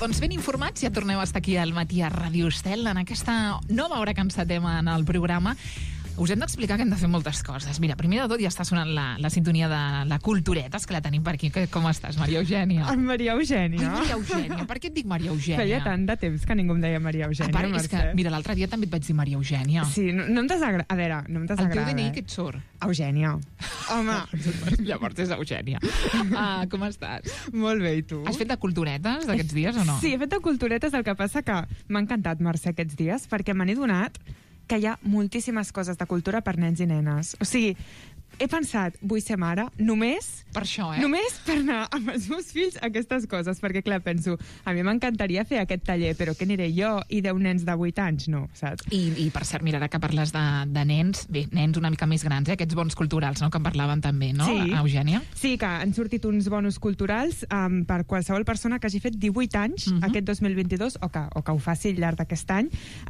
doncs ben informats, ja tornem a estar aquí al matí a Ràdio Estel, en aquesta nova hora que encetem en el programa. Us hem d'explicar que hem de fer moltes coses. Mira, primer de tot ja està sonant la sintonia de la Culturetes, que la tenim per aquí. Com estàs, Maria Eugènia? Maria Eugènia. Ai, Maria Eugènia. Per què et dic Maria Eugènia? Feia tant de temps que ningú em deia Maria Eugènia, a part, és que, mira, l'altre dia també et vaig dir Maria Eugènia. Sí, no em desagrada. A veure, no em desagrada. El teu DNI què et surt? Eugènia. Home. Llavors és Eugènia. Com estàs? Molt bé, i tu? Has fet de culturetes d'aquests dies o no? Sí, he fet de culturetes, el que passa que m'ha encantat, Mercè, aquests dies, perquè me n'he donat que hi ha moltíssimes coses de cultura per nens i nenes. O sigui, he pensat, vull ser mare, només per això, només per anar amb els meus fills a aquestes coses, perquè clar, penso, a mi m'encantaria fer aquest taller, però què aniré jo i 10 nens de 8 anys, no, saps? I per cert, mira, ara que parles de nens, bé, nens una mica més grans, aquests bons culturals, no?, que en parlaven també, no, sí. Eugènia? Sí, que han sortit uns bonus culturals per qualsevol persona que hagi fet 18 anys aquest 2022, o que ho faci al llarg d'aquest any,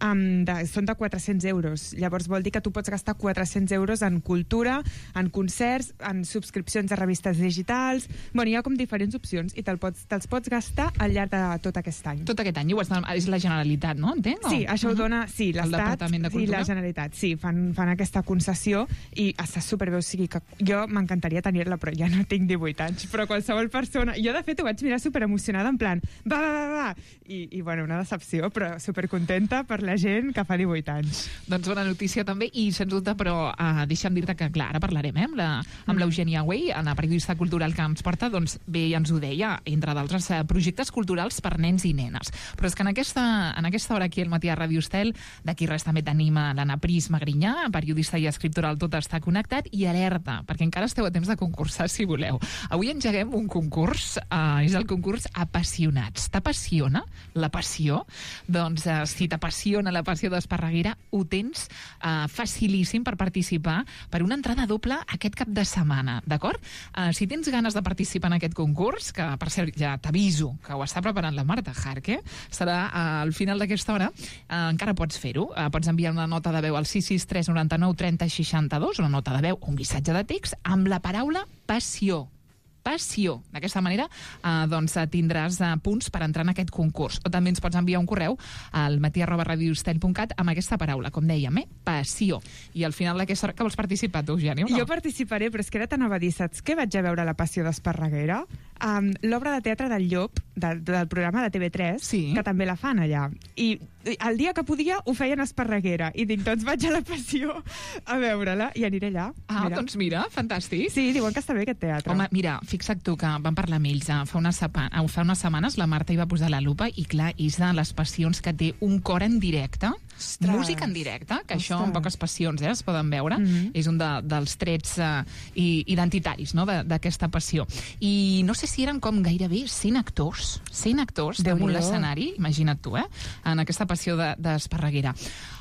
són de 400 euros. Llavors vol dir que tu pots gastar 400 euros en cultura, en concerts, en subscripcions a revistes digitals. Bueno, hi ha com diferents opcions i te'ls pots gastar al llarg de tot aquest any. Tot aquest any, és la Generalitat, no? Entenc? Sí, això ho dona, sí, l'Estat i la Generalitat. Sí, fan aquesta concessió i està superbé. O sigui que jo m'encantaria tenir-la, però ja no tinc 18 anys. Però qualsevol persona... Jo, de fet, ho vaig mirar superemocionada, en plan, va. I bueno, una decepció, però supercontenta per la gent que fa 18 anys. Doncs bona notícia també, i sens dubte, però deixa'm dir-te que, clar, ara parlarem, amb l'Eugènia Güell, la periodista cultural que ens porta, doncs bé, ja ens ho deia, entre d'altres projectes culturals per nens i nenes. Però és que en aquesta hora aquí al matí a Ràdio Estel, d'aquí res també tenim l'Anna Pris Magrinyà, periodista i escriptora al Tot està connectat, i alerta, perquè encara esteu a temps de concursar si voleu. Avui engeguem un concurs, és el concurs Apassionats. T'apassiona la passió? Doncs si t'apassiona la passió d'Esparreguera, ho tens facilíssim per participar per una entrada doble aquest cap de setmana, d'acord? Si tens ganes de participar en aquest concurs, que per cert ja t'aviso que ho està preparant la Marta Jarque, serà al final d'aquesta hora, encara pots fer-ho. Pots enviar una nota de veu al 663 99 30 62, una nota de veu o un missatge de text amb la paraula passió. Passió. D'aquesta manera doncs tindràs punts per entrar en aquest concurs. O també ens pots enviar un correu al matí@radioestel.cat amb aquesta paraula, com dèiem, passió. I al final d'aquesta hora, que vols participar tu, Eugènia? No? Jo participaré, però és que ara t'anava a dir, saps què vaig a veure La passió d'Esparreguera? L'obra de teatre del Llop, del programa de TV3, sí, que també la fan allà. I el dia que podia ho feien a Esparreguera. I dic, doncs vaig a La passió a veure-la i aniré allà. Doncs mira, fantàstic. Sí, diuen que està bé aquest teatre. Home, mira, fixa't tu que vam parlar amb ells fa unes setmanes, la Marta hi va posar la lupa i clar, és de les passions que té un cor en directe, música en directe, que això en poques passions es poden veure, és un dels trets identitaris, no?, d'aquesta passió. I no sé si eren com gairebé 100 actors damunt l'escenari, imagina't tu, en aquesta passió d'Esparreguera.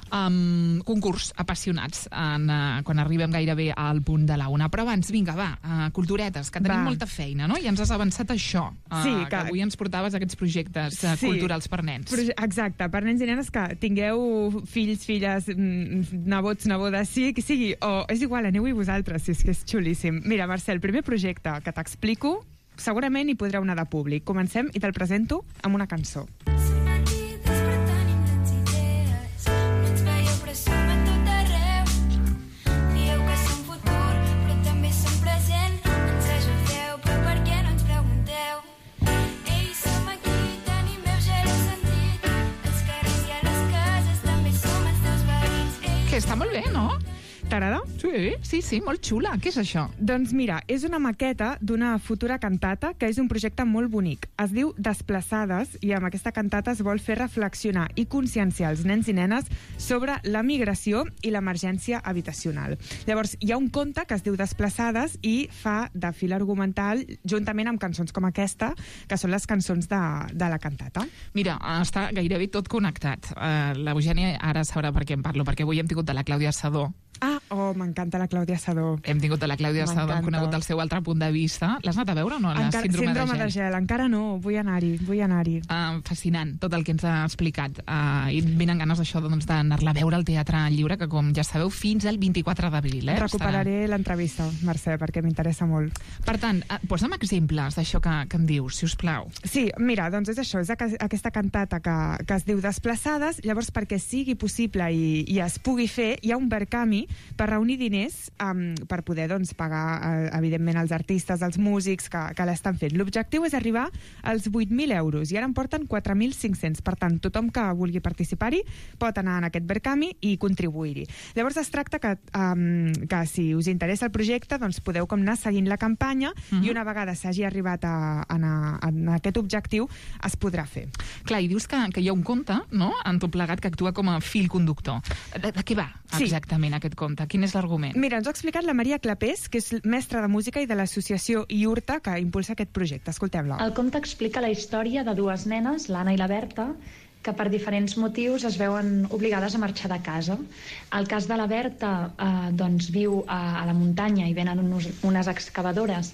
Concurs Apassionats quan arribem gairebé al punt de la una. Però abans, vinga, va, culturetes, que tenim molta feina, no? I ens has avançat això, que avui ens portaves aquests projectes culturals per nens. Exacte, per nens i nenes que tingueu fills, filles, nebots, nebodes, sigui, o és igual, aneu-hi vosaltres, si és que és xulíssim. Mira, Mercè, el primer projecte que t'explico segurament hi podreu anar de públic. Comencem i te'l presento amb una cançó. Està molt bé, no? T'agrada? Sí, molt xula. Què és això? Doncs mira, és una maqueta d'una futura cantata que és un projecte molt bonic. Es diu Desplaçades i amb aquesta cantata es vol fer reflexionar i conscienciar els nens i nenes sobre la migració i l'emergència habitacional. Llavors, hi ha un conte que es diu Desplaçades i fa de fil argumental juntament amb cançons com aquesta, que són les cançons de la cantata. Mira, està gairebé tot connectat. L'Eugènia ara sabrà per què en parlo, perquè avui hem tingut de la Clàudia Sadó M'encanta la Clàudia Sadó. Hem tingut a la Clàudia Sadó, hem conegut el seu altre punt de vista. L'has anat a veure o no? Síndrome de gel. Encara no, vull anar-hi. Fascinant, tot el que ens ha explicat. I venen ganes d'això, d'anar-la a veure al Teatre Lliure, que com ja sabeu, fins al 24 d'abril. Recuperaré l'entrevista, Mercè, perquè m'interessa molt. Per tant, posa'm exemples d'això que em dius, si us plau. Sí, mira, doncs és això, és aquesta cantata que es diu Desplaçades. Llavors, perquè sigui possible i es pugui fer, hi ha un Verkami per reunir diners per poder pagar, evidentment, els artistes, els músics que l'estan fent. L'objectiu és arribar als 8.000 euros i ara en porten 4.500. Per tant, tothom que vulgui participar-hi pot anar en aquest Verkami i contribuir-hi. Llavors es tracta que si us interessa el projecte, doncs podeu anar seguint la campanya i una vegada s'hagi arribat a aquest objectiu es podrà fer. Clar, i dius que hi ha un conte, no?, en tot plegat, que actua com a fil conductor. De què va exactament aquest conte? Quin és l'argument? Mira, ens ho ha explicat la Maria Clapés, que és mestra de música i de l'associació IURTA, que impulsa aquest projecte. Escoltem-la. El conte explica la història de dues nenes, l'Anna i la Berta, que per diferents motius es veuen obligades a marxar de casa. El cas de la Berta viu a la muntanya i venen unes excavadores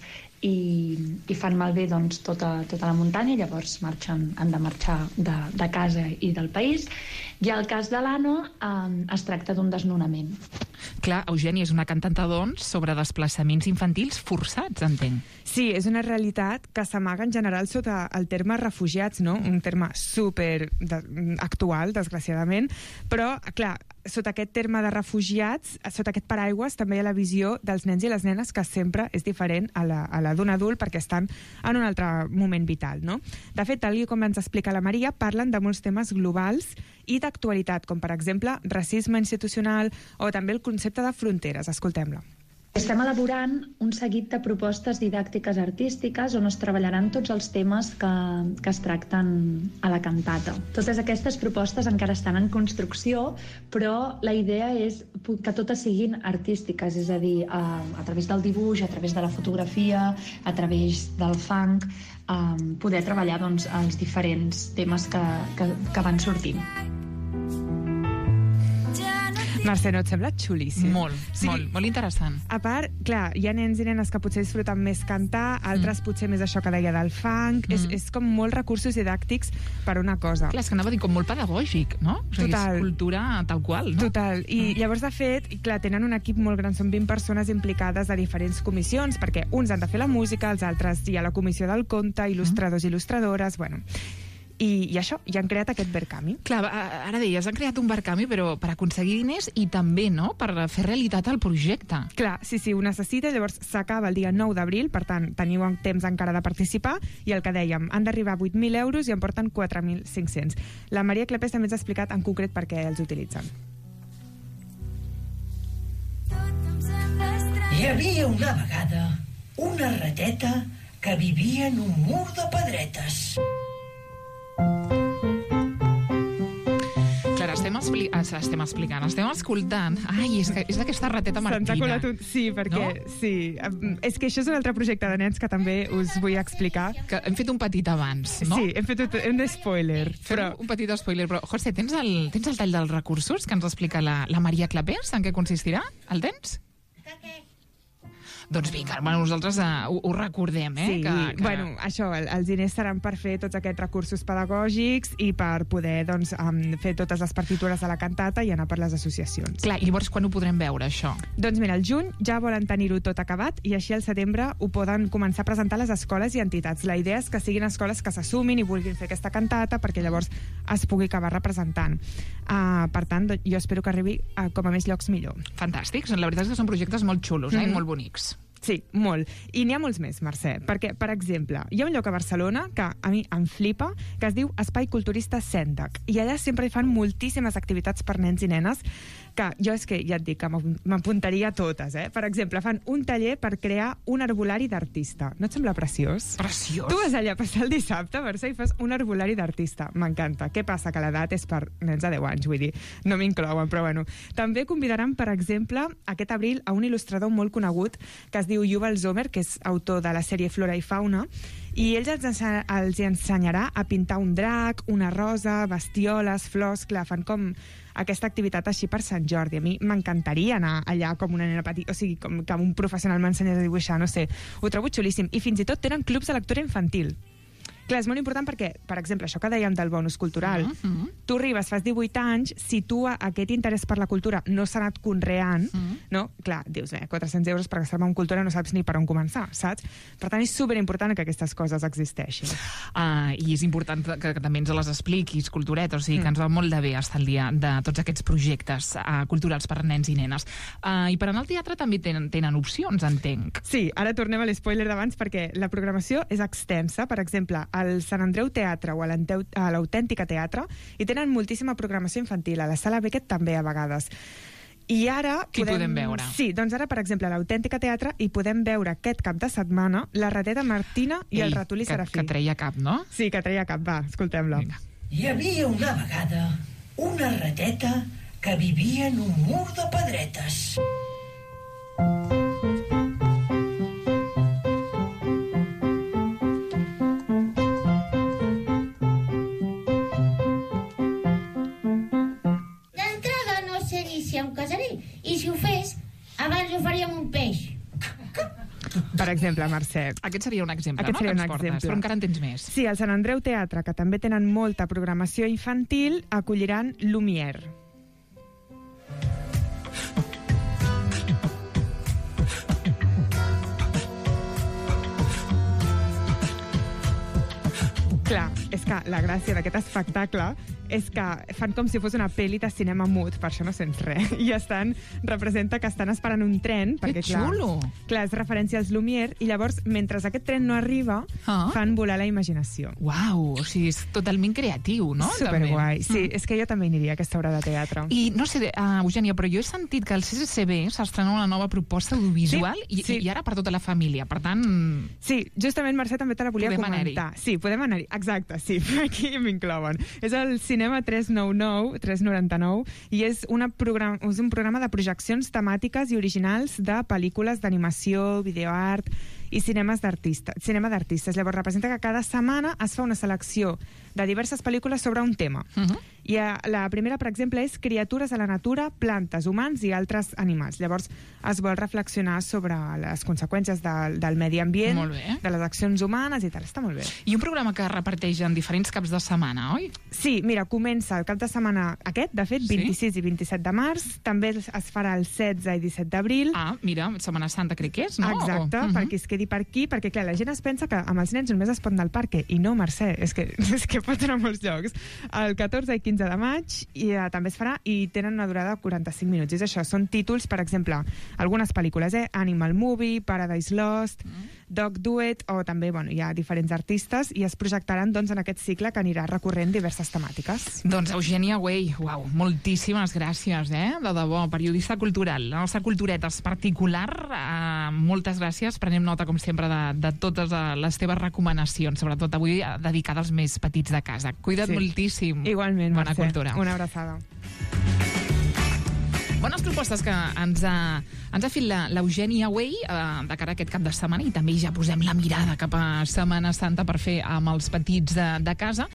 i fan malbé tota la muntanya, i llavors han de marxar de casa i del país. I el cas de l'Anna es tracta d'un desnonament. Clar, Eugènia, és una cantanta, sobre desplaçaments infantils forçats, entenc. Sí, és una realitat que s'amaga en general sota el terme refugiats, no? Un terme super actual, desgraciadament, però, clar, sota aquest terme de refugiats, sota aquest paraigües, també hi ha la visió dels nens i les nenes, que sempre és diferent a la d'un adult, perquè estan en un altre moment vital, no? De fet, tal com ens explica la Maria, parlen de molts temes globals i d'actualitat, com per exemple racisme institucional o també el concepte de fronteres. Escoltem-la. Estem elaborant un seguit de propostes didàctiques artístiques on es treballaran tots els temes que es tracten a la cantata. Totes aquestes propostes encara estan en construcció, però la idea és que totes siguin artístiques, és a dir, a través del dibuix, a través de la fotografia, a través del funk, poder treballar els diferents temes que van sortint. Mercè, no et sembla xulíssim? Molt interessant. A part, clar, hi ha nens i nenes que potser disfruten més cantar, altres potser més això que deia del funk, és com molts recursos didàctics per una cosa. Clar, és que anava a dir com molt pedagògic, no? Total. És cultura tal qual, no? Total. I llavors, de fet, clar, tenen un equip molt gran, són 20 persones implicades a diferents comissions, perquè uns han de fer la música, els altres hi ha la comissió del conte, il·lustradors i il·lustradores, bueno... I això, ja han creat aquest Verkami. Clar, ara deies, han creat un Verkami, però per aconseguir diners i també, no?, per fer realitat el projecte. Clar, sí, ho necessita, llavors s'acaba el dia 9 d'abril, per tant, teniu temps encara de participar, i el que dèiem, han d'arribar a 8.000 euros i en porten 4.500. La Maria Clapés també ens ha explicat en concret per què els utilitzen. Hi havia una vegada una rateta que vivia en un mur de pedretes. Estem escoltant. Ai, és d'aquesta rateta Martina. Se'ns ha colat un... Sí, perquè... No? Sí. És que això és un altre projecte de nens que també us vull explicar. Que hem fet un petit abans, no? Sí, hem fet un spoiler. Un petit spoiler, però, José, tens el tall dels recursos que ens explica la Maria Clapés? En què consistirà? El tens? Doncs vinga, nosaltres ho recordem, Sí, bueno, això, els diners seran per fer tots aquests recursos pedagògics i per poder, fer totes les partitures de la cantata i anar per les associacions. Clar, i llavors quan ho podrem veure, això? Doncs mira, al juny ja volen tenir-ho tot acabat i així al setembre ho poden començar a presentar a les escoles i entitats. La idea és que siguin escoles que s'assumin i vulguin fer aquesta cantata perquè llavors es pugui acabar representant. Per tant, jo espero que arribi com a més llocs millor. Fantàstics, la veritat és que són projectes molt xulos, i molt bonics. Sí, molt. I n'hi ha molts més, Mercè, perquè, per exemple, hi ha un lloc a Barcelona que a mi em flipa, que es diu Espai Culturista Sèndec, i allà sempre hi fan moltíssimes activitats per nens i nenes, que jo és que, ja et dic, que m'apuntaria a totes, Per exemple, fan un taller per crear un herbolari d'artista. No et sembla preciós? Preciós! Tu vas allà a passar el dissabte, Mercè, i fas un herbolari d'artista. M'encanta. Què passa? Que l'edat és per nens de 10 anys, vull dir, no m'inclouen, però bueno. També convidaran, per exemple, aquest abril a un il·lustrador molt conegut que es diu Yuval Zomer, que és autor de la sèrie Flora i Fauna, I ells els ensenyarà a pintar un drac, una rosa, bestioles, flors, clar, fan com aquesta activitat així per Sant Jordi. A mi m'encantaria anar allà com una nena petita, o sigui, com que un professional m'ensenyés a dibuixar, no sé, ho trobo xulíssim. I fins i tot tenen clubs de lectura infantil. Clar, és molt important perquè, per exemple, això que dèiem del bonus cultural, tu arribes, fas 18 anys, si tu aquest interès per la cultura no s'ha anat conreant, no? Clar, dius, 400 euros per gastar-me en cultura no saps ni per on començar, saps? Per tant, és superimportant que aquestes coses existeixin. I és important que també ens les expliquis, Cultureta, o sigui, que ens va molt de bé estar al dia de tots aquests projectes culturals per nens i nenes. I per anar al teatre també tenen opcions, entenc. Sí, ara tornem a l'espoiler d'abans perquè la programació és extensa. Per exemple, al Sant Andreu Teatre o a l'Autèntica Teatre i tenen moltíssima programació infantil. A la Sala Beckett també, a vegades. I ara Qui podem veure? Sí, doncs ara, per exemple, a l'Autèntica Teatre hi podem veure aquest cap de setmana La rateta Martina i el ratolí Serafí. Que treia cap, no? Sí, que treia cap. Va, escoltem-la. Hi havia una vegada una rateta que vivia en un mur de pedretes. Un casarell, i si ho fes abans ho faríem un peix. Per exemple, Mercè. Aquest seria un exemple, Aquest no? seria Que un ens portes, exemple. però encara en tens més. Sí, al Sant Andreu Teatre, que també tenen molta programació infantil, acolliran Lumière. Clar, és que la gràcia d'aquest espectacle és que fan com si fos una pel·li de cinema mut, per això no sents res, i representa que estan esperant un tren, perquè xulo! Clar, és referència als Lumière, i llavors, mentre aquest tren no arriba, fan volar la imaginació. Uau, o sigui, és totalment creatiu, no? Superguai, sí, és que jo també aniria a aquesta obra de teatre. I no sé, Eugènia, però jo he sentit que el CCCB s'estrena una nova proposta audiovisual i ara per tota la família, per tant... Sí, justament, Mercè, també te la volia comentar. Sí, podem anar-hi, exacte, sí, aquí m'inclouen. És el Cinema 399, i és un programa de projeccions temàtiques i originals de pel·lícules d'animació, videoart i cinema d'artistes. Llavors representa que cada setmana es fa una selecció de diverses pel·lícules sobre un tema. I la primera, per exemple, és Criatures a la natura, plantes, humans i altres animals. Llavors es vol reflexionar sobre les conseqüències del medi ambient, de les accions humanes i tal. Està molt bé. I un programa que reparteix en diferents caps de setmana, oi? Sí, mira, comença el cap de setmana aquest, de fet, 26 i 27 de març. També es farà el 16 i 17 d'abril. Ah, mira, Setmana Santa crec que és, no? Exacte, per qui es quedi per aquí, perquè clar, la gent es pensa que amb els nens només es pot anar al parc, i no, Mercè, és que pot anar a molts llocs. El 14 i 15 de maig també es farà, i tenen una durada de 45 minuts. És això, són títols, per exemple, algunes pel·lícules, Animal Movie, Paradise Lost, Dog Do It, o també, hi ha diferents artistes, i es projectaran doncs en aquest cicle que anirà recorrent diverses temàtiques. Doncs Eugènia Güell, uau, moltíssimes gràcies, de debò, periodista cultural, la nostra cultureta és particular, moltes gràcies, prenem nota com sempre de totes les teves recomanacions, sobretot avui dedicades als més petits de casa. Cuida't moltíssim. Igualment, Bona Mercè. cultura. Una abraçada. Bones propostes que ens ha fet l'Eugènia Güell de cara a aquest cap de setmana, i també ja posem la mirada cap a Setmana Santa per fer amb els petits de casa.